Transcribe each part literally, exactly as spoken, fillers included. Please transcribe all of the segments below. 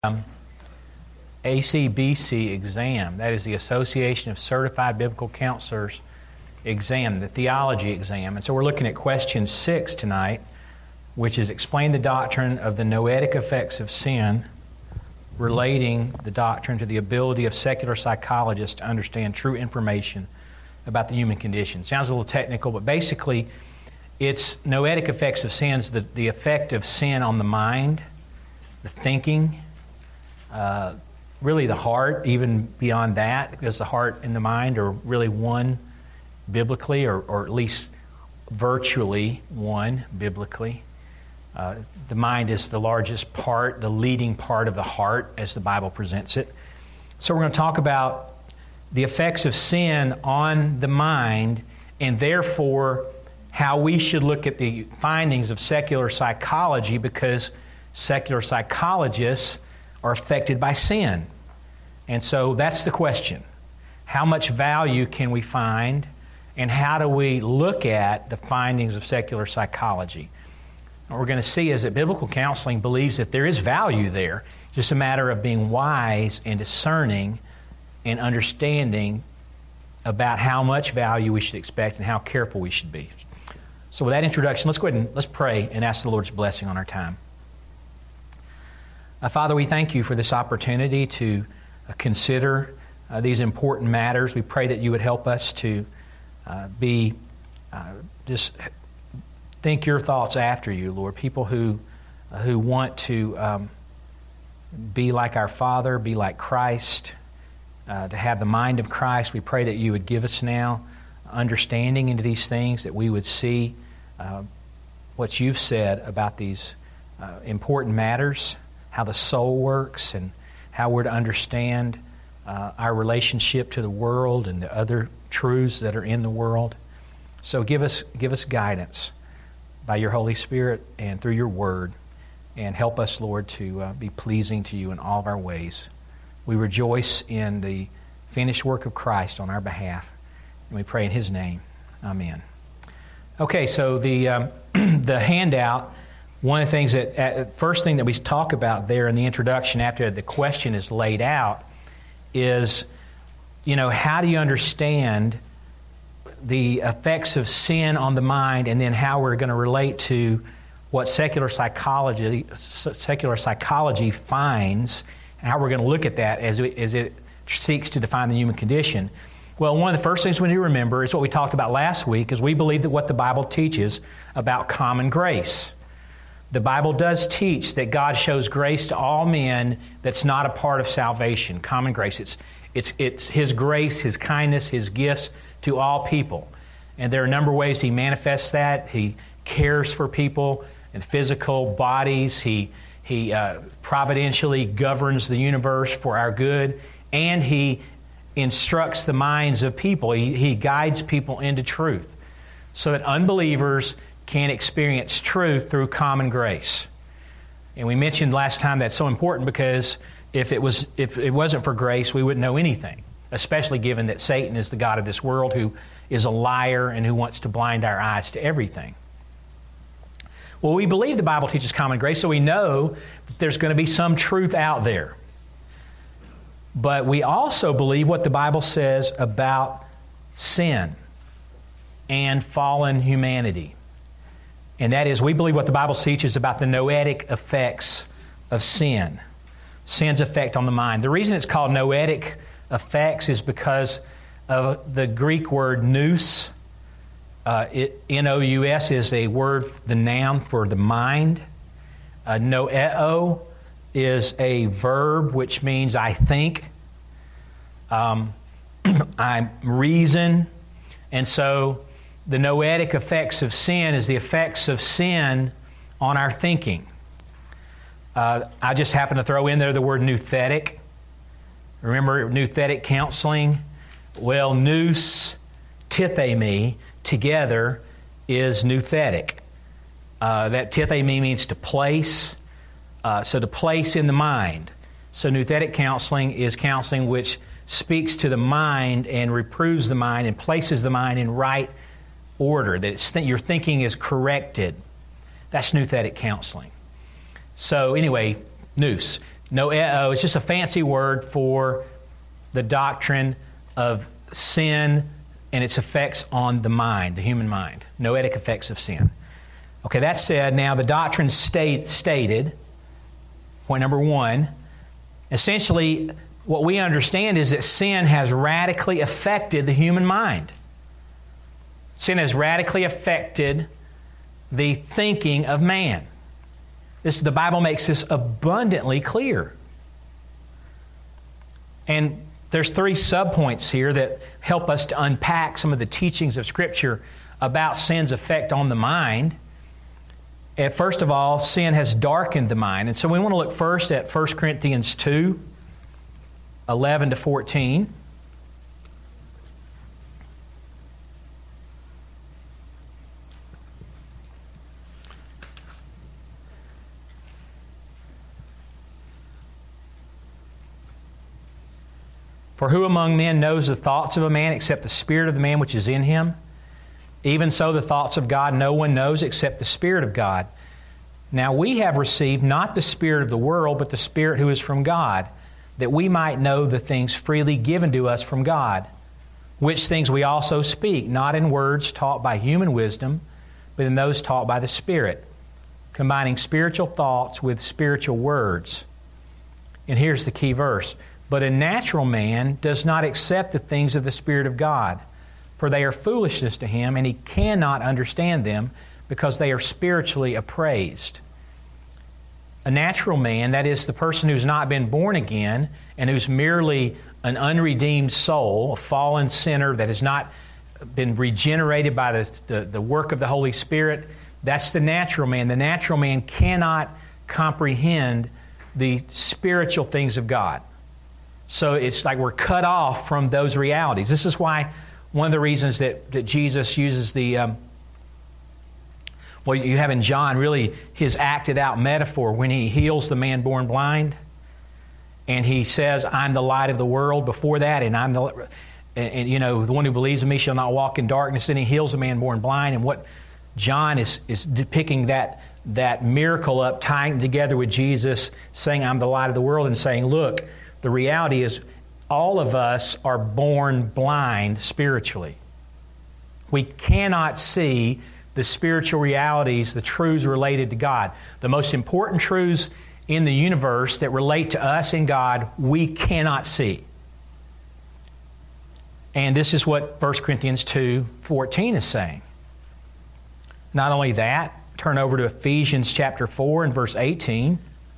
Um, A C B C exam, that is the Association of Certified Biblical Counselors exam, the theology exam. And so we're looking at question six tonight, which is explain the doctrine of the noetic effects of sin, relating the doctrine to the ability of secular psychologists to understand true information about the human condition. Sounds a little technical, but basically it's noetic effects of sins, the, the effect of sin on the mind, the thinking, uh, really the heart, even beyond that, because the heart and the mind are really one biblically, or, or at least virtually one biblically. Uh, the mind is the largest part, the leading part of the heart, as the Bible presents it. So we're going to talk about the effects of sin on the mind, and therefore how we should look at the findings of secular psychology, because secular psychologists are affected by sin. And so that's the question. How much value can we find, and how do we look at the findings of secular psychology? What we're going to see is that biblical counseling believes that there is value there. It's just a matter of being wise and discerning and understanding about how much value we should expect and how careful we should be. So with that introduction, let's go ahead and let's pray and ask the Lord's blessing on our time. Uh, Father, we thank you for this opportunity to uh, consider uh, these important matters. We pray that you would help us to uh, be uh, just think your thoughts after you, Lord. People who uh, who want to um, be like our Father, be like Christ, uh, to have the mind of Christ. We pray that you would give us now understanding into these things, that we would see uh, what you've said about these uh, important matters, how the soul works, and how we're to understand uh, our relationship to the world and the other truths that are in the world. So give us give us guidance by your Holy Spirit and through your Word, and help us, Lord, to uh, be pleasing to you in all of our ways. We rejoice in the finished work of Christ on our behalf, and we pray in His name. Amen. Okay, so the um, the handout. One of the things that, uh, first thing that we talk about there in the introduction after the question is laid out is, you know, how do you understand the effects of sin on the mind, and then how we're going to relate to what secular psychology secular psychology finds, and how we're going to look at that as it, as it seeks to define the human condition. Well, one of the first things we need to remember is what we talked about last week, is we believe that what the Bible teaches about common grace. The Bible does teach that God shows grace to all men that's not a part of salvation, common grace. It's, it's, it's His grace, His kindness, His gifts to all people. And there are a number of ways He manifests that. He cares for people in physical bodies. He, he uh, providentially governs the universe for our good. And He instructs the minds of people. He, he guides people into truth, so that unbelievers can experience truth through common grace. And we mentioned last time that's so important, because if it was if it wasn't for grace, we wouldn't know anything, especially given that Satan is the god of this world, who is a liar and who wants to blind our eyes to everything. Well, we believe the Bible teaches common grace, so we know that there's going to be some truth out there. But we also believe what the Bible says about sin and fallen humanity. And that is, we believe what the Bible teaches about the noetic effects of sin, sin's effect on the mind. The reason it's called noetic effects is because of the Greek word nous. Uh, it, N O U S is a word, the noun for the mind. Uh, noeo is a verb which means I think, um, I reason, and so the noetic effects of sin is the effects of sin on our thinking. Uh, I just happen to throw in there the word nouthetic. Remember nouthetic counseling? Well, nous, tithemi, together is nouthetic. Uh, that tithemi means to place, uh, so to place in the mind. So nouthetic counseling is counseling which speaks to the mind and reproves the mind and places the mind in right order, that it's th- your thinking is corrected. That's nouthetic counseling. So anyway, nous. Noeo is just a fancy word for the doctrine of sin and its effects on the mind, the human mind. Noetic effects of sin. Okay, that said, now the doctrine state, stated, point number one, essentially what we understand is that sin has radically affected the human mind. Sin has radically affected the thinking of man. This, the Bible makes this abundantly clear. And there's three subpoints here that help us to unpack some of the teachings of Scripture about sin's effect on the mind. And first of all, sin has darkened the mind. And so we want to look first at First Corinthians two, eleven to fourteen. For who among men knows the thoughts of a man except the spirit of the man which is in him? Even so the thoughts of God no one knows except the Spirit of God. Now we have received not the spirit of the world, but the Spirit who is from God, that we might know the things freely given to us from God, which things we also speak, not in words taught by human wisdom, but in those taught by the Spirit, combining spiritual thoughts with spiritual words. And here's the key verse. But a natural man does not accept the things of the Spirit of God, for they are foolishness to him, and he cannot understand them, because they are spiritually appraised. A natural man, that is the person who's not been born again, and who's merely an unredeemed soul, a fallen sinner that has not been regenerated by the, the, the work of the Holy Spirit, that's the natural man. The natural man cannot comprehend the spiritual things of God. So it's like we're cut off from those realities. This is why one of the reasons that, that Jesus uses the, um, well, you have in John really his acted out metaphor when he heals the man born blind. And he says, I'm the light of the world before that, and I'm the, and, and you know, the one who believes in me shall not walk in darkness. Then he heals the man born blind. And what John is, is depicting that, that miracle up, tying it together with Jesus saying, I'm the light of the world, and saying, look, the reality is all of us are born blind spiritually. We cannot see the spiritual realities, the truths related to God. The most important truths in the universe that relate to us and God, we cannot see. And this is what First Corinthians two fourteen is saying. Not only that, turn over to Ephesians chapter four and verse eighteen.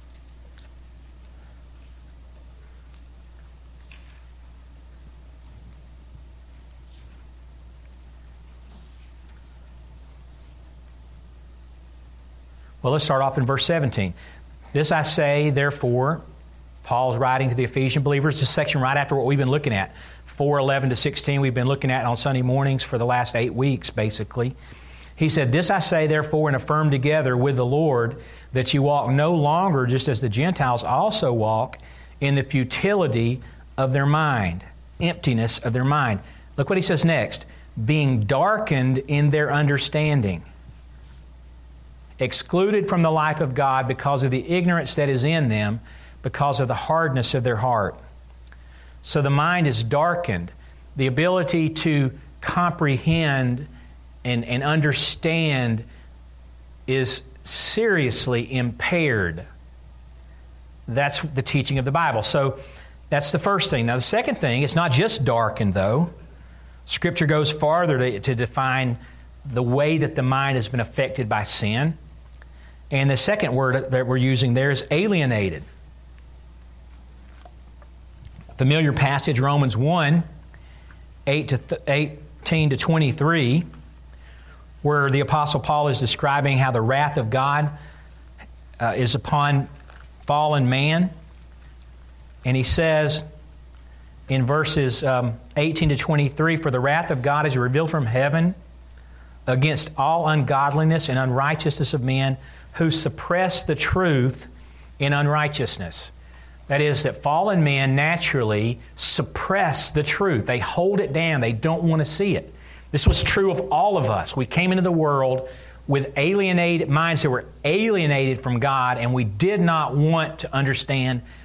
Well, let's start off in verse seventeen. This I say, therefore, Paul's writing to the Ephesian believers, this section right after what we've been looking at. four eleven to sixteen we've been looking at on Sunday mornings for the last eight weeks, basically. He said, this I say, therefore, and affirm together with the Lord, that you walk no longer just as the Gentiles also walk in the futility of their mind, emptiness of their mind. Look what he says next. Being darkened in their understanding, excluded from the life of God because of the ignorance that is in them, because of the hardness of their heart. So the mind is darkened. The ability to comprehend and, and understand is seriously impaired. That's the teaching of the Bible. So that's the first thing. Now the second thing, it's not just darkened though. Scripture goes farther to, to define the way that the mind has been affected by sin. And the second word that we're using there is alienated. Familiar passage, Romans one, eight to eighteen to twenty-three, where the Apostle Paul is describing how the wrath of God uh, is upon fallen man. And he says in verses um, eighteen to twenty-three, for the wrath of God is revealed from heaven against all ungodliness and unrighteousness of men who suppress the truth in unrighteousness. That is, that fallen men naturally suppress the truth. They hold it down. They don't want to see it. This was true of all of us. We came into the world with alienated minds that were alienated from God, and we did not want to understand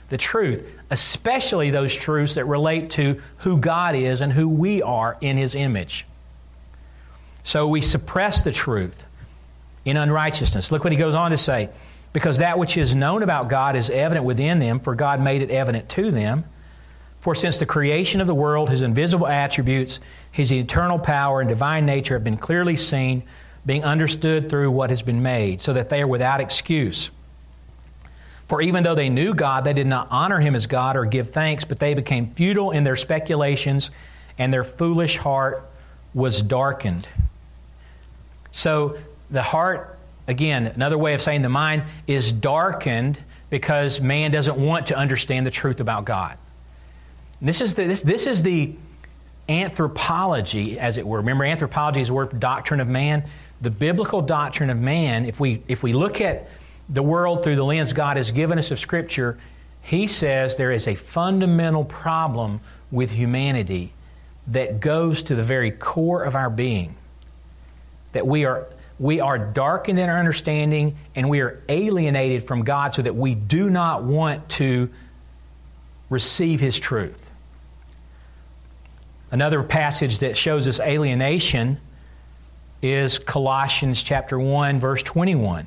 the truth, especially those truths that relate to who God is and who we are in His image. So we suppress the truth in unrighteousness. Look what he goes on to say. Because that which is known about God is evident within them, for God made it evident to them. For since the creation of the world, His invisible attributes, His eternal power and divine nature have been clearly seen, being understood through what has been made, so that they are without excuse. For even though they knew God, they did not honor Him as God or give thanks, but they became futile in their speculations, and their foolish heart was darkened. So the heart, again, another way of saying the mind, is darkened because man doesn't want to understand the truth about God. And this is the, this, this is the anthropology, as it were. Remember, anthropology is the word for doctrine of man. The biblical doctrine of man, if we if we look at the world through the lens God has given us of Scripture, He says there is a fundamental problem with humanity that goes to the very core of our being. That we are we are darkened in our understanding and we are alienated from God so that we do not want to receive His truth. Another passage that shows us alienation is Colossians chapter one, verse twenty-one.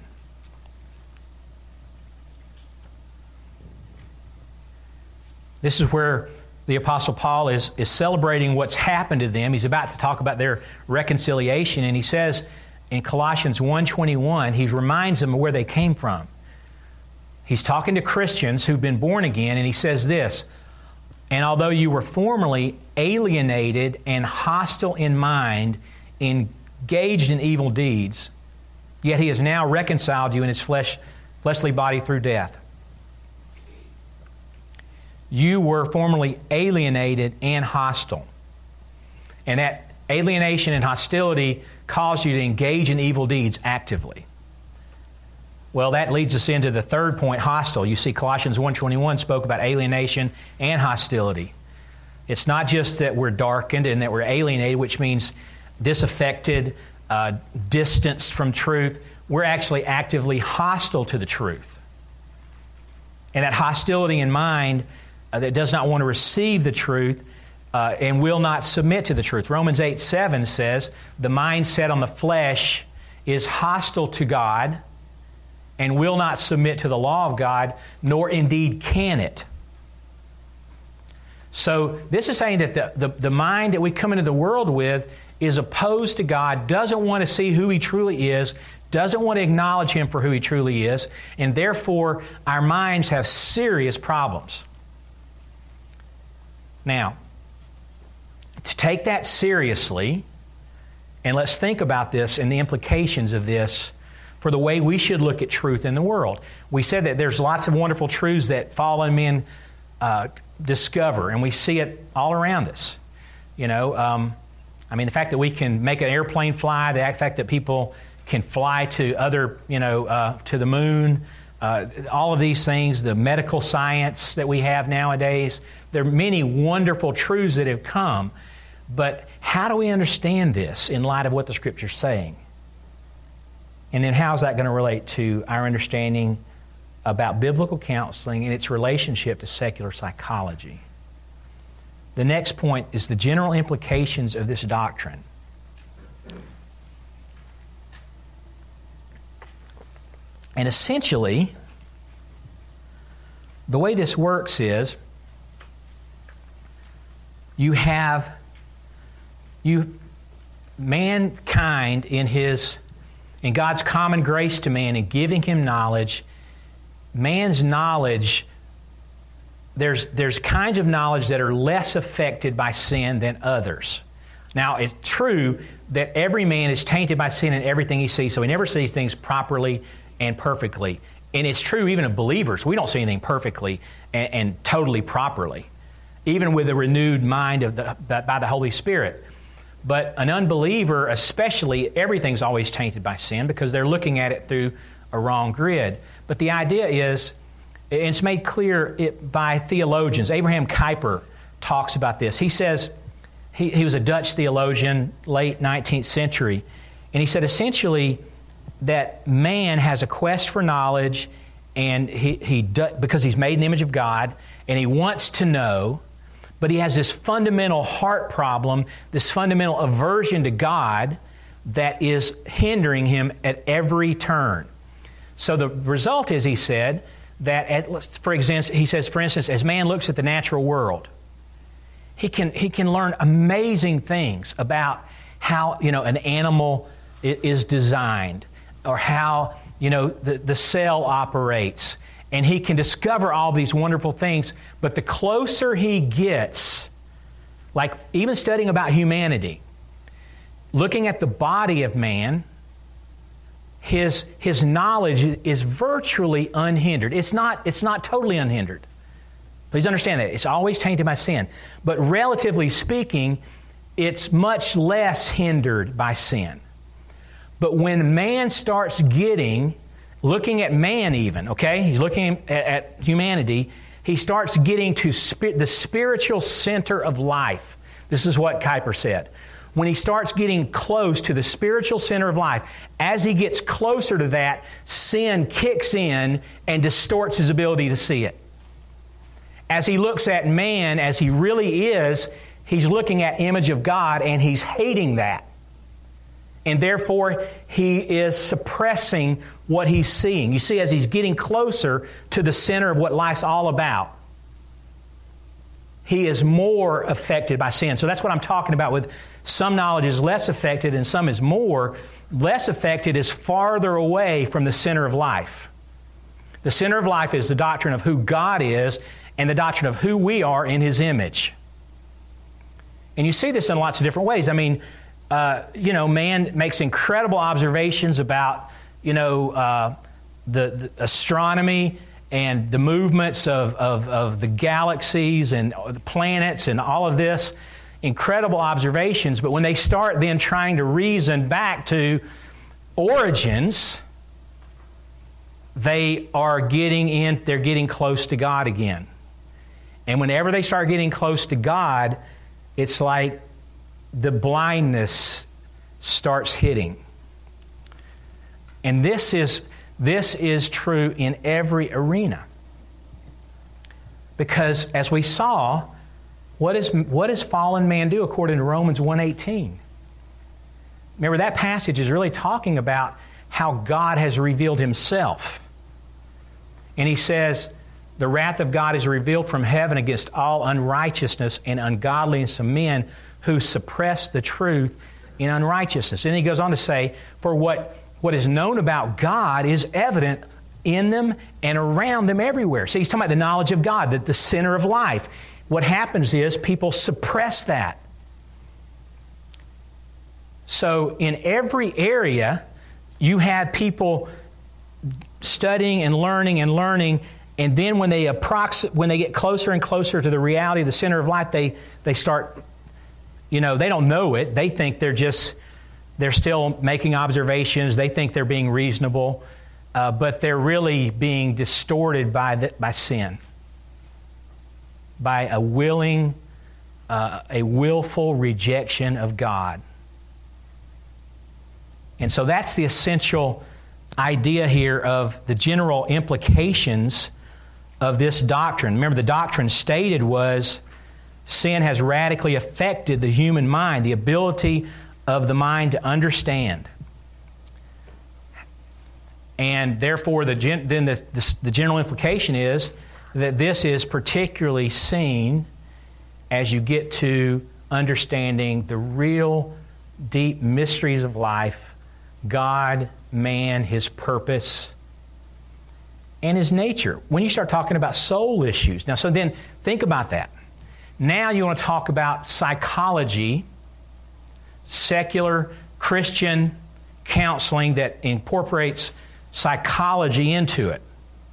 This is where the Apostle Paul is, is celebrating what's happened to them. He's about to talk about their reconciliation, and he says in Colossians one twenty-one, he reminds them of where they came from. He's talking to Christians who've been born again, and he says this, "And although you were formerly alienated and hostile in mind, engaged in evil deeds, yet He has now reconciled you in His flesh, fleshly body through death. You were formerly alienated and hostile." And that alienation and hostility caused you to engage in evil deeds actively. Well, that leads us into the third point, hostile. You see, Colossians one twenty-one spoke about alienation and hostility. It's not just that we're darkened and that we're alienated, which means disaffected, uh, distanced from truth. We're actually actively hostile to the truth. And that hostility in mind uh, that does not want to receive the truth uh, and will not submit to the truth. Romans eight seven says, "The mind set on the flesh is hostile to God and will not submit to the law of God, nor indeed can it." So this is saying that the, the, the mind that we come into the world with is opposed to God, doesn't want to see who He truly is, doesn't want to acknowledge Him for who He truly is, and therefore our minds have serious problems. Now, to take that seriously, and let's think about this and the implications of this for the way we should look at truth in the world. We said that there's lots of wonderful truths that fallen men uh, discover, and we see it all around us. You know, um, I mean, the fact that we can make an airplane fly, the fact that people can fly to other, you know, uh, to the moon, uh, all of these things, the medical science that we have nowadays, there are many wonderful truths that have come. But how do we understand this in light of what the Scripture's saying? And then how is that going to relate to our understanding about biblical counseling and its relationship to secular psychology? The next point is the general implications of this doctrine. And essentially, the way this works is you have you mankind in his in God's common grace to man and giving him knowledge. Man's knowledge, there's there's kinds of knowledge that are less affected by sin than others. Now, it's true that every man is tainted by sin in everything he sees, so he never sees things properly and perfectly. And it's true even of believers. We don't see anything perfectly and, and totally properly, even with a renewed mind of the, by the Holy Spirit. But an unbeliever, especially, everything's always tainted by sin because they're looking at it through a wrong grid. But the idea is, and it's made clear it, by theologians. Abraham Kuyper talks about this. He says, he, he was a Dutch theologian, late nineteenth century, and he said essentially that man has a quest for knowledge and he, he do, because he's made in the image of God, and he wants to know, but he has this fundamental heart problem, this fundamental aversion to God that is hindering him at every turn. So the result is, he said, that, as, for example, he says, for instance, as man looks at the natural world, he can he can learn amazing things about how, you know, an animal is designed, or how, you know, the, the cell operates. And he can discover all these wonderful things. But the closer he gets, like even studying about humanity, looking at the body of man, his his knowledge is virtually unhindered. It's not, it's not totally unhindered. Please understand that. It's always tainted by sin. But relatively speaking, it's much less hindered by sin. But when man starts getting, looking at man even, okay? He's looking at, at humanity. He starts getting to spi- the spiritual center of life. This is what Kuyper said. When he starts getting close to the spiritual center of life, as he gets closer to that, sin kicks in and distorts his ability to see it. As he looks at man as he really is, he's looking at image of God, and he's hating that. And therefore, he is suppressing what he's seeing. You see, as he's getting closer to the center of what life's all about, he is more affected by sin. So that's what I'm talking about with some knowledge is less affected and some is more. Less affected is farther away from the center of life. The center of life is the doctrine of who God is and the doctrine of who we are in His image. And you see this in lots of different ways. I mean, uh, you know, man makes incredible observations about, you know, uh, the, the astronomy and the movements of, of, of the galaxies and the planets and all of this. Incredible observations. But when they start then trying to reason back to origins, they are getting in, they're getting close to God again. And whenever they start getting close to God, it's like the blindness starts hitting. And this is this is true in every arena. Because as we saw, what is what does fallen man do according to Romans one eighteen? Remember, that passage is really talking about how God has revealed Himself. And he says, the wrath of God is revealed from heaven against all unrighteousness and ungodliness of men who suppress the truth in unrighteousness. And he goes on to say, for what, what is known about God is evident in them and around them everywhere. So he's talking about the knowledge of God, that the center of life. What happens is people suppress that. So in every area, you had people studying and learning and learning, and then when they approximate, when they get closer and closer to the reality of the center of life, they they start, you know, they don't know it. They think they're just, they're still making observations. They think they're being reasonable, uh, but they're really being distorted by the, by sin, by a willing, uh, a willful rejection of God. And so that's the essential idea here of the general implications of this doctrine. Remember, the doctrine stated was sin has radically affected the human mind, the ability of the mind to understand. And therefore, the gen- then the, the, the general implication is that this is particularly seen as you get to understanding the real deep mysteries of life, God, man, His purpose, and His nature. When you start talking about soul issues, now so then think about that. Now you want to talk about psychology, secular Christian counseling that incorporates psychology into it.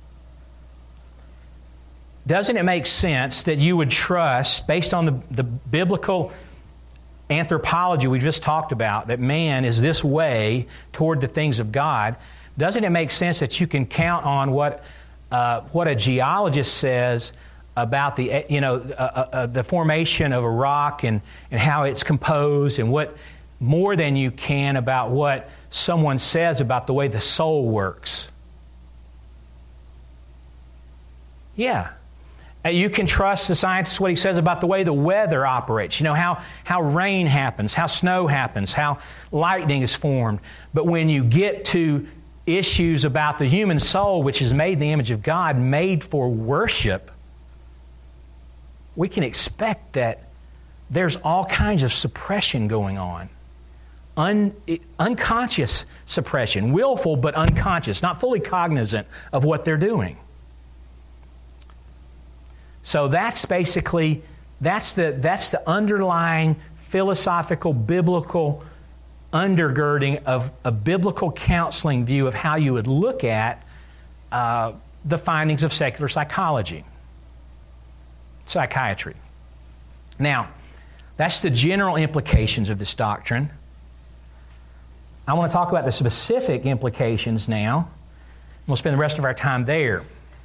Doesn't it make sense that you would trust, based on the, the biblical anthropology we just talked about, that man is this way toward the things of God? Doesn't it make sense that you can count on what uh, what a geologist says about the you know uh, uh, the formation of a rock and and how it's composed, and what more than you can about what someone says about the way the soul works? Yeah. Uh, you can trust the scientist, what he says about the way the weather operates, you know, how, how rain happens, how snow happens, how lightning is formed. But when you get to issues about the human soul, which is made in the image of God, made for worship, we can expect that there's all kinds of suppression going on. Un, unconscious suppression, willful but unconscious, not fully cognizant of what they're doing. So that's basically, that's the, that's the underlying philosophical, biblical undergirding of a biblical counseling view of how you would look at uh, the findings of secular psychology, psychiatry. Now, that's the general implications of this doctrine. I want to talk about the specific implications now. We'll spend the rest of our time there.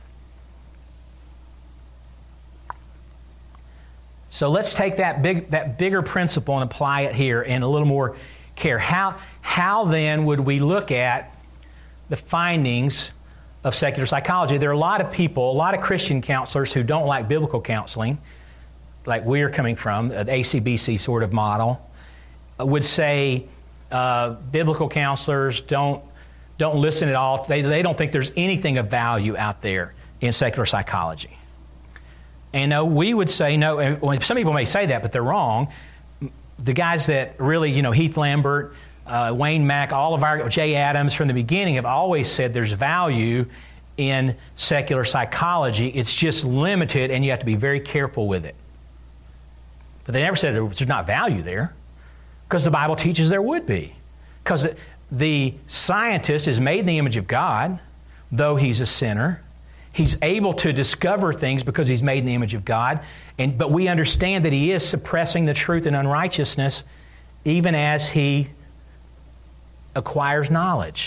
So let's take that big, that bigger principle and apply it here in a little more care. How, how then would we look at the findings of secular psychology? There are a lot of people, a lot of Christian counselors who don't like biblical counseling, like we're coming from, an A C B C sort of model, would say uh, biblical counselors don't don't listen at all. They, they don't think there's anything of value out there in secular psychology. And no, we would say no. And some people may say that, but they're wrong. The guys that really, you know, Heath Lambert, uh, Wayne Mack, all of our, Jay Adams from the beginning have always said there's value in secular psychology. It's just limited, and you have to be very careful with it. But they never said there's not value there, because the Bible teaches there would be. Because the scientist is made in the image of God, though he's a sinner. He's able to discover things because he's made in the image of God. And but we understand that he is suppressing the truth and unrighteousness even as he acquires knowledge.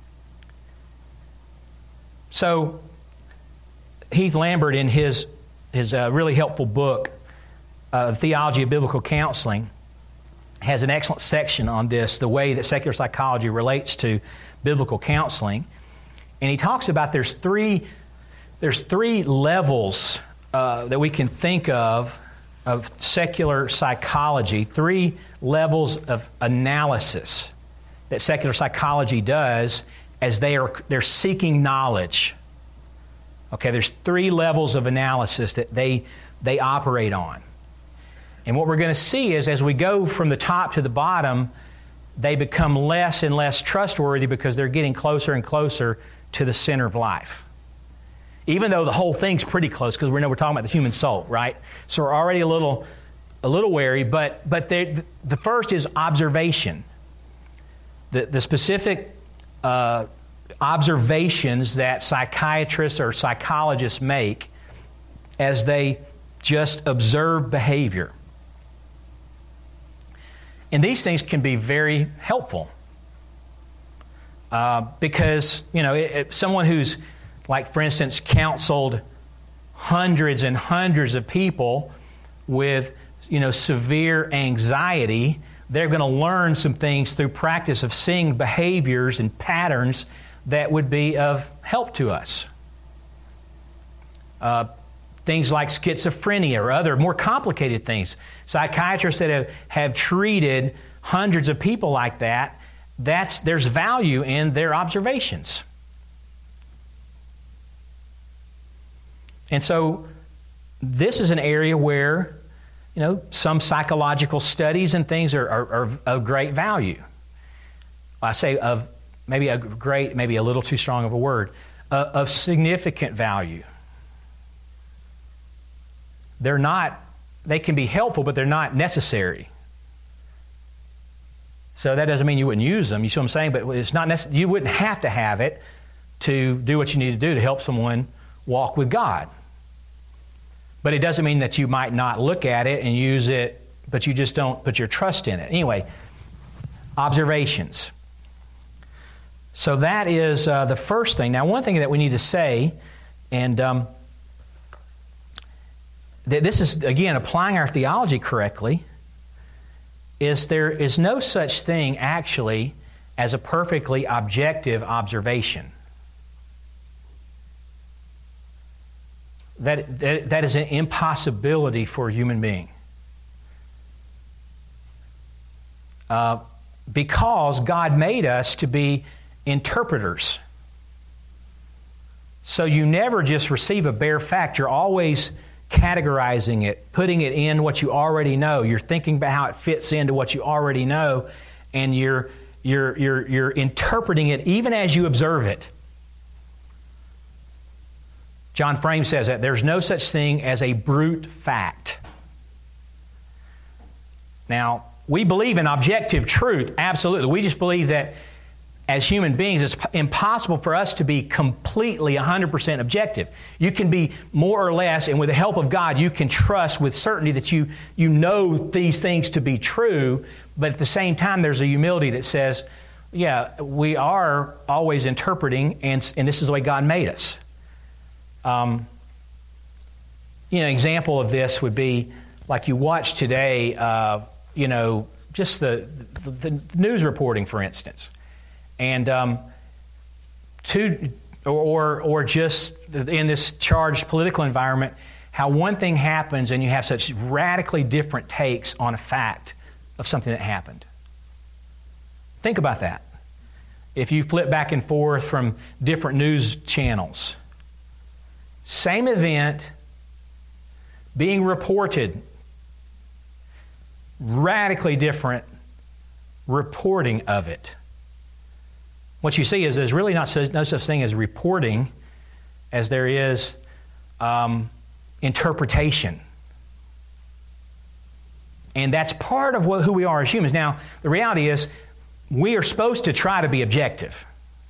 So Heath Lambert, in his, his uh, really helpful book, uh, Theology of Biblical Counseling, has an excellent section on this, the way that secular psychology relates to biblical counseling. And he talks about there's three... There's three levels uh, that we can think of of secular psychology, three levels of analysis that secular psychology does as they are they're seeking knowledge. Okay, there's three levels of analysis that they they operate on. And what we're going to see is as we go from the top to the bottom, they become less and less trustworthy because they're getting closer and closer to the center of life. Even though the whole thing's pretty close, because we know we're talking about the human soul, right? So we're already a little, a little wary. But but the the first is observation. The the specific uh, observations that psychiatrists or psychologists make as they just observe behavior, and these things can be very helpful uh, because you know it, it, someone who's like, for instance, counseled hundreds and hundreds of people with, you know, severe anxiety, they're going to learn some things through practice of seeing behaviors and patterns that would be of help to us. Uh, things like schizophrenia or other more complicated things. Psychiatrists that have, have treated hundreds of people like that, that's there's value in their observations. And so this is an area where, you know, some psychological studies and things are, are, are of great value. I say of maybe a great, maybe a little too strong of a word, uh, of significant value. They're not, they can be helpful, but they're not necessary. So that doesn't mean you wouldn't use them, you see what I'm saying? But it's not necessary. You wouldn't have to have it to do what you need to do to help someone walk with God. But it doesn't mean that you might not look at it and use it, but you just don't put your trust in it. Anyway, observations. So that is uh, the first thing. Now, one thing that we need to say, and um, th- this is, again, applying our theology correctly, is there is no such thing, actually, as a perfectly objective observation. that, that, that is an impossibility for a human being. Uh, because God made us to be interpreters. So you never just receive a bare fact. You're always categorizing it, putting it in what you already know. You're thinking about how it fits into what you already know, and you're you're you're you're interpreting it even as you observe it. John Frame says that there's no such thing as a brute fact. Now, we believe in objective truth, absolutely. We just believe that as human beings, it's impossible for us to be completely one hundred percent objective. You can be more or less, and with the help of God, you can trust with certainty that you, you know these things to be true, but at the same time, there's a humility that says, yeah, we are always interpreting, and, and this is the way God made us. Um, you know, an example of this would be like you watch today, uh, you know, just the, the, the news reporting, for instance. And um, to, or, or just in this charged political environment, how one thing happens and you have such radically different takes on a fact of something that happened. Think about that. If you flip back and forth from different news channels, same event being reported, radically different reporting of it. What you see is there's really not such, no such thing as reporting as there is um, interpretation. And that's part of what, who we are as humans. Now, the reality is we are supposed to try to be objective.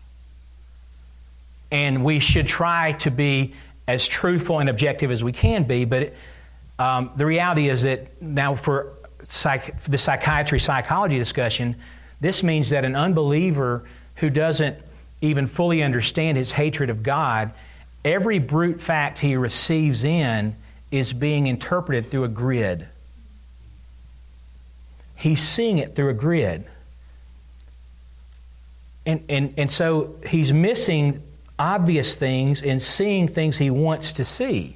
And we should try to be as truthful and objective as we can be. But um, the reality is that now for, psych, for the psychiatry, psychology discussion, this means that an unbeliever who doesn't even fully understand his hatred of God, every brute fact he receives in is being interpreted through a grid. He's seeing it through a grid. And, and, and so he's missing obvious things and seeing things he wants to see.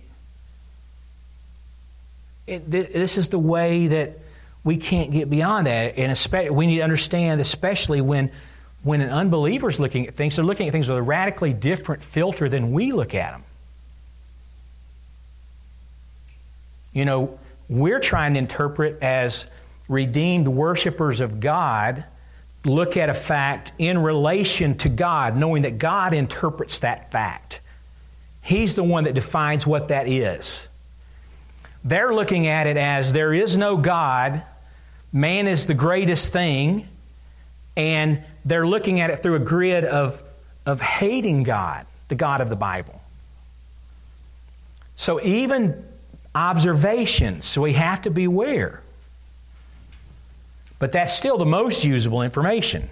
It, this is the way that we can't get beyond that. And especially, we need to understand, especially when When an unbeliever is looking at things, they're looking at things with a radically different filter than we look at them. You know, we're trying to interpret as redeemed worshipers of God, look at a fact in relation to God, knowing that God interprets that fact. He's the one that defines what that is. They're looking at it as there is no God, man is the greatest thing, and they're looking at it through a grid of, of hating God, the God of the Bible. So even observations, so we have to beware. But that's still the most usable information.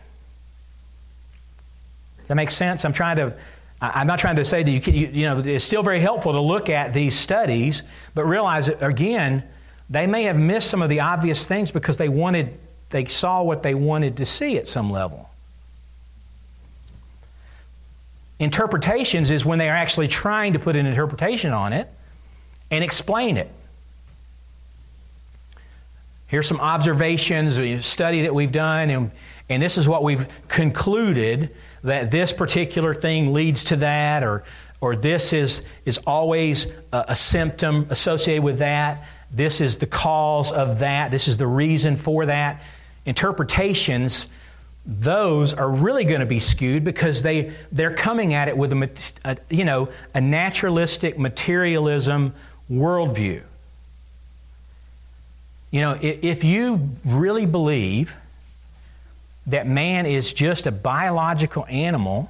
Does that make sense? I'm trying to, I'm not trying to say that you can, you, you know, it's still very helpful to look at these studies, but realize that, again, they may have missed some of the obvious things because they wanted, they saw what they wanted to see at some level. Interpretations is when they are actually trying to put an interpretation on it and explain it. Here's some observations, a study that we've done, and, and this is what we've concluded, that this particular thing leads to that, or, or this is, is always a, a symptom associated with that. This is the cause of that. This is the reason for that. Interpretations, those are really going to be skewed because they, they're coming at it with a, a, you know, a naturalistic materialism worldview. You know, if, if you really believe that man is just a biological animal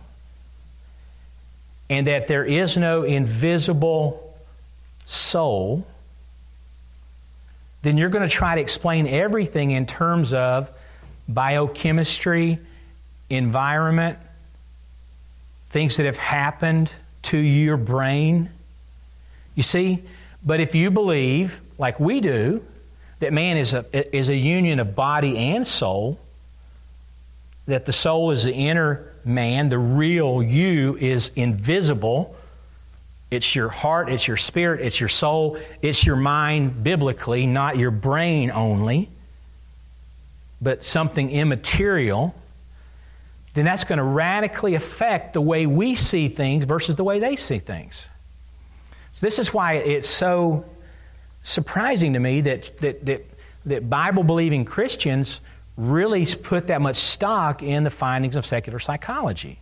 and that there is no invisible soul, then you're going to try to explain everything in terms of biochemistry, environment, things that have happened to your brain. You see? But if you believe, like we do, that man is a, is a union of body and soul, that the soul is the inner man, the real you is invisible, It's your heart, it's your spirit, it's your soul, it's your mind biblically, not your brain only, but something immaterial, then that's going to radically affect the way we see things versus the way they see things. So this is why it's so surprising to me that that that, that Bible-believing Christians really put that much stock in the findings of secular psychology.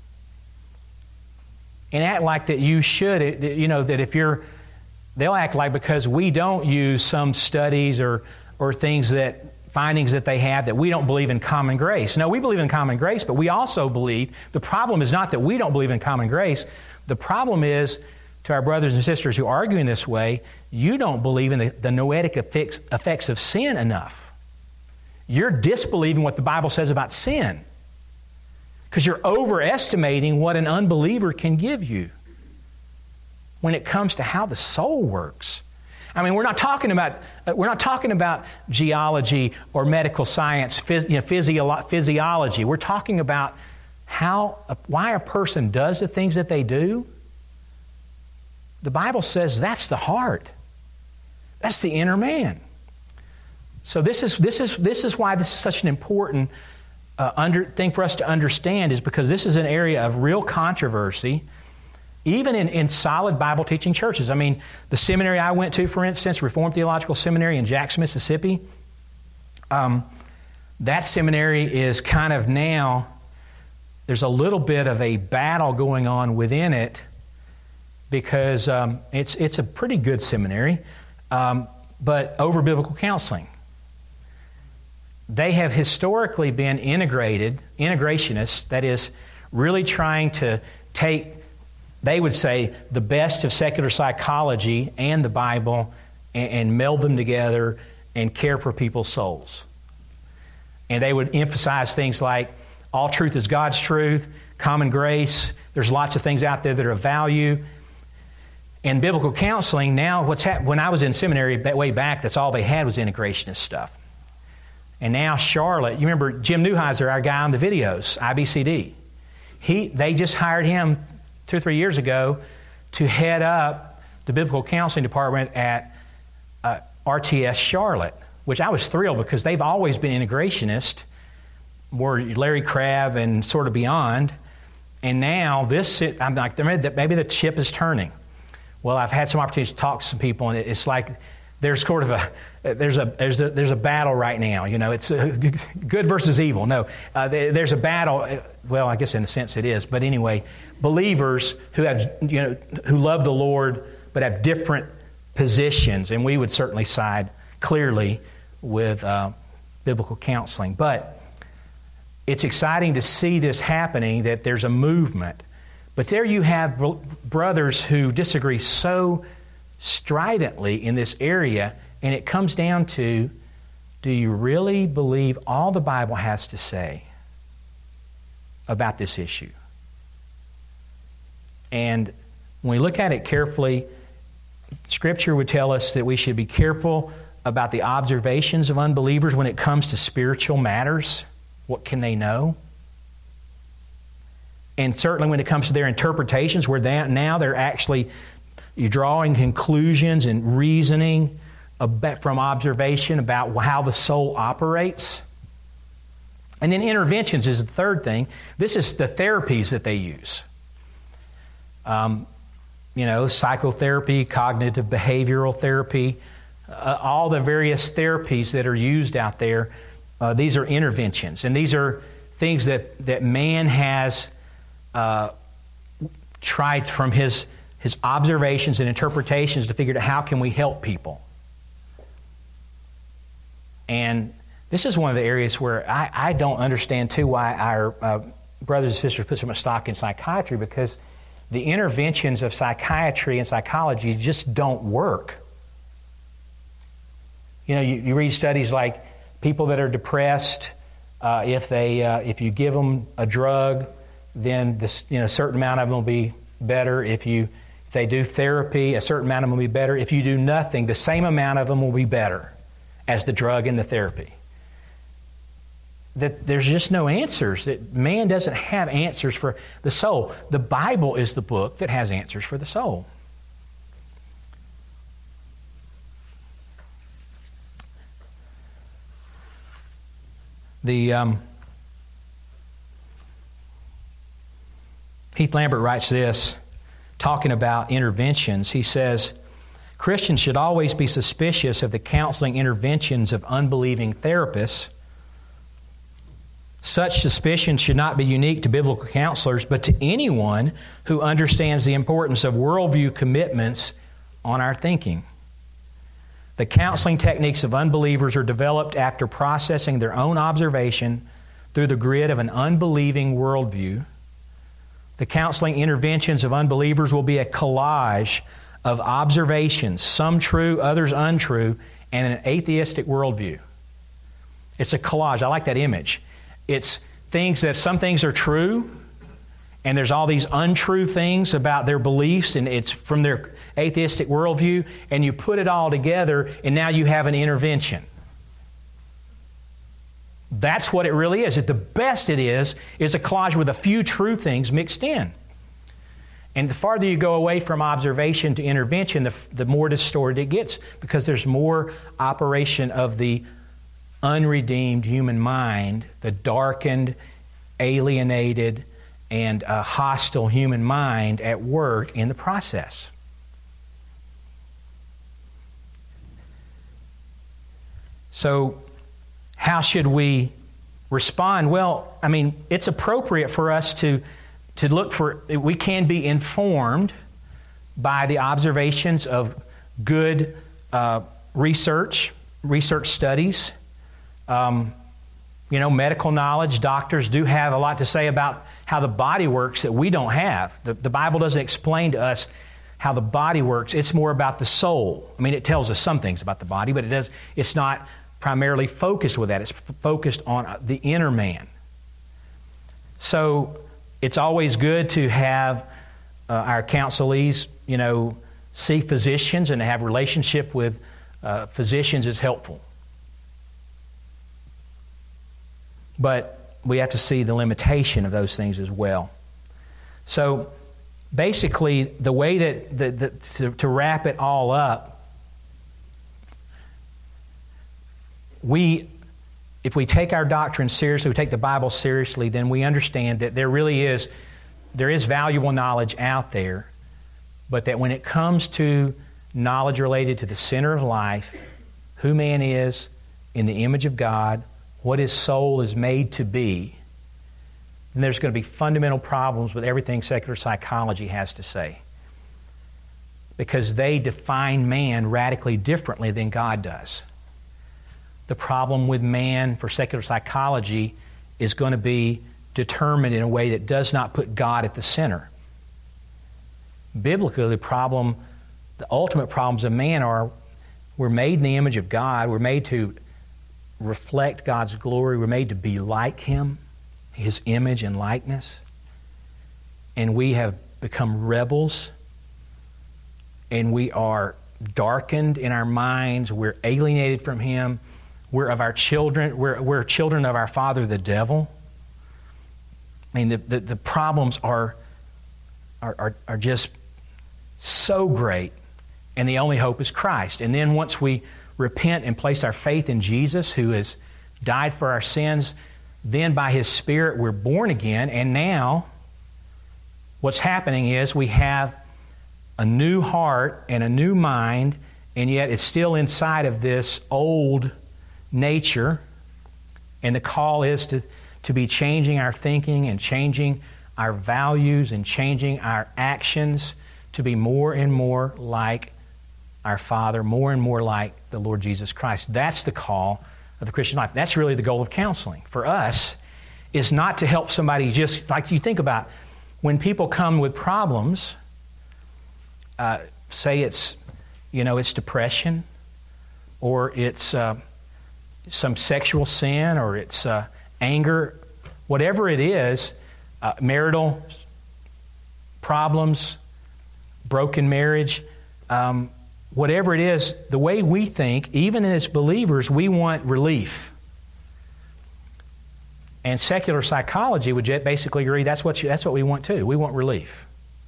And act like that you should, you know, that if you're, they'll act like because we don't use some studies or or things that, findings that they have, that we don't believe in common grace. No, we believe in common grace, but we also believe, the problem is not that we don't believe in common grace. The problem is, to our brothers and sisters who argue in this way, you don't believe in the, the noetic effects, effects of sin enough. You're disbelieving what the Bible says about sin, because you're overestimating what an unbeliever can give you when it comes to how the soul works. I mean, we're not talking about we're not talking about geology or medical science, phys, you know, physio, physiology. We're talking about how why a person does the things that they do. The Bible says that's the heart. That's the inner man. So this is this is this is why this is such an important uh, under, thing for us to understand, is because this is an area of real controversy, even in, in solid Bible teaching churches. I mean, the seminary I went to, for instance, Reformed Theological Seminary in Jackson, Mississippi, um, that seminary is kind of now, there's a little bit of a battle going on within it, because um, it's it's a pretty good seminary, um, but over biblical counseling. They have historically been integrated, integrationists, that is, really trying to take, they would say, the best of secular psychology and the Bible and, and meld them together and care for people's souls. And they would emphasize things like, all truth is God's truth, common grace, there's lots of things out there that are of value. And biblical counseling, now what's happened, when I was in seminary way back, that's all they had was integrationist stuff. And now Charlotte, you remember Jim Neuheiser, our guy on the videos, I B C D. He, they just hired him two or three years ago to head up the biblical counseling department at uh, R T S Charlotte, which I was thrilled, because they've always been integrationist, more Larry Crabb and sort of beyond. And now this, I'm like, maybe the ship is turning. Well, I've had some opportunities to talk to some people, and it's like there's sort of a there's a there's a there's a battle right now. You know, it's good versus evil. No, uh, there's a battle. Well, I guess in a sense it is. But anyway, believers who have you know who love the Lord but have different positions, and we would certainly side clearly with uh, biblical counseling. But it's exciting to see this happening, that there's a movement. But there you have brothers who disagree so stridently in this area, and it comes down to, do you really believe all the Bible has to say about this issue? And when we look at it carefully, Scripture would tell us that we should be careful about the observations of unbelievers when it comes to spiritual matters. What can they know? And certainly when it comes to their interpretations, where they, now they're actually you're drawing conclusions and reasoning about, from observation about how the soul operates. And then interventions is the third thing. This is the therapies that they use. Um, you know, psychotherapy, cognitive behavioral therapy, uh, all the various therapies that are used out there. Uh, these are interventions, and these are things that, that man has uh, tried from his his observations and interpretations to figure out how can we help people. And this is one of the areas where I, I don't understand, too, why our uh, brothers and sisters put so much stock in psychiatry, because the interventions of psychiatry and psychology just don't work. You know, you, you read studies like people that are depressed, uh, if they uh, if you give them a drug, then this, you know, a certain amount of them will be better. If you if they do therapy, a certain amount of them will be better. If you do nothing, the same amount of them will be better as the drug and the therapy. That there's just no answers. That man doesn't have answers for the soul. The Bible is the book that has answers for the soul. The um, Heath Lambert writes this, talking about interventions. He says, Christians should always be suspicious of the counseling interventions of unbelieving therapists. Such suspicion should not be unique to biblical counselors, but to anyone who understands the importance of worldview commitments on our thinking. The counseling techniques of unbelievers are developed after processing their own observation through the grid of an unbelieving worldview. The counseling interventions of unbelievers will be a collage of observations, some true, others untrue, and an atheistic worldview. It's a collage. I like that image. It's things that some things are true, and there's all these untrue things about their beliefs, and it's from their atheistic worldview, and you put it all together, and now you have an intervention. That's what it really is. At the best it is, is a collage with a few true things mixed in. And the farther you go away from observation to intervention, the, the more distorted it gets, because there's more operation of the unredeemed human mind, the darkened, alienated, and uh, hostile human mind at work in the process. So, how should we respond? Well, I mean, it's appropriate for us to, to look for, we can be informed by the observations of good uh, research, research studies. Um, you know, medical knowledge. Doctors do have a lot to say about how the body works that we don't have. The, the Bible doesn't explain to us how the body works. It's more about the soul. I mean, it tells us some things about the body, but it does. It's not primarily focused with that. It's f- focused on the inner man. So it's always good to have uh, our counselees, you know, see physicians and to have relationship with uh, physicians is helpful. But we have to see the limitation of those things as well. So basically, the way that, that, that to, to wrap it all up, we, if we take our doctrine seriously, we take the Bible seriously, then we understand that there really is, there is valuable knowledge out there, but that when it comes to knowledge related to the center of life, who man is in the image of God, what his soul is made to be, then there's going to be fundamental problems with everything secular psychology has to say. Because they define man radically differently than God does. The problem with man for secular psychology is going to be determined in a way that does not put God at the center. Biblically, the problem, the ultimate problems of man are we're made in the image of God, we're made to reflect God's glory. We're made to be like Him, His image and likeness. And we have become rebels, and we are darkened in our minds. We're alienated from Him. We're of our children. We're, we're children of our father, the devil. I mean, the, the, the problems are, are, are, are just so great, and the only hope is Christ. And then once we repent and place our faith in Jesus, who has died for our sins, then by His Spirit we're born again, and now what's happening is we have a new heart and a new mind, and yet it's still inside of this old nature, and the call is to, to be changing our thinking and changing our values and changing our actions to be more and more like our Father, more and more like the Lord Jesus Christ. That's the call of the Christian life. That's really the goal of counseling. For us, is not to help somebody just, like you think about, when people come with problems, uh, say it's, you know, it's depression, or it's uh, some sexual sin, or it's uh, anger, whatever it is, uh, marital problems, broken marriage, um, whatever it is, the way we think, even as believers, we want relief. And secular psychology would basically agree that's what you, that's what we want too. We want relief.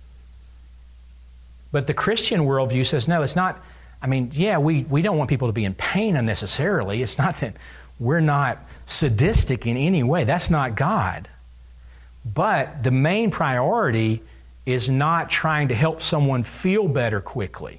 But the Christian worldview says, no, it's not. I mean, yeah, we, we don't want people to be in pain unnecessarily. It's not that We're not sadistic in any way. That's not God. But the main priority is not trying to help someone feel better quickly.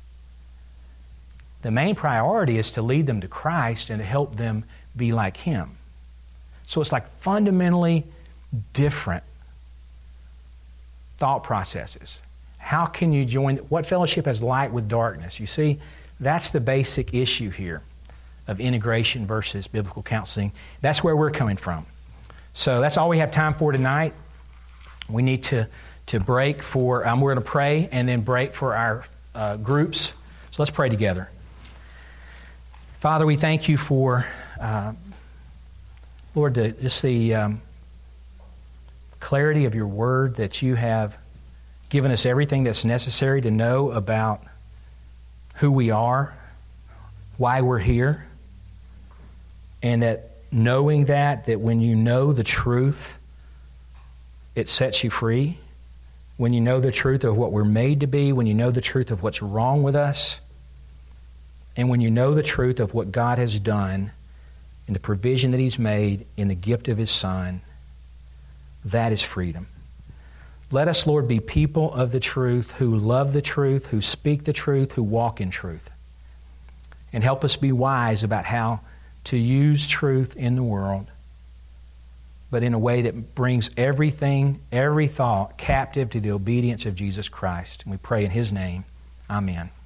The main priority is to lead them to Christ and to help them be like Him. So it's like fundamentally different thought processes. How can you join? What fellowship has light with darkness? You see, that's the basic issue here of integration versus biblical counseling. That's where we're coming from. So that's all we have time for tonight. We need to, to break for, um, we're going to pray and then break for our uh, groups. So let's pray together. Father, we thank you for, uh, Lord, the, just the um, clarity of your word, that you have given us everything that's necessary to know about who we are, why we're here, and that knowing that, that when you know the truth, it sets you free. When you know the truth of what we're made to be, when you know the truth of what's wrong with us, and when you know the truth of what God has done and the provision that He's made in the gift of His Son, that is freedom. Let us, Lord, be people of the truth, who love the truth, who speak the truth, who walk in truth. And help us be wise about how to use truth in the world, but in a way that brings everything, every thought captive to the obedience of Jesus Christ. And we pray in His name. Amen.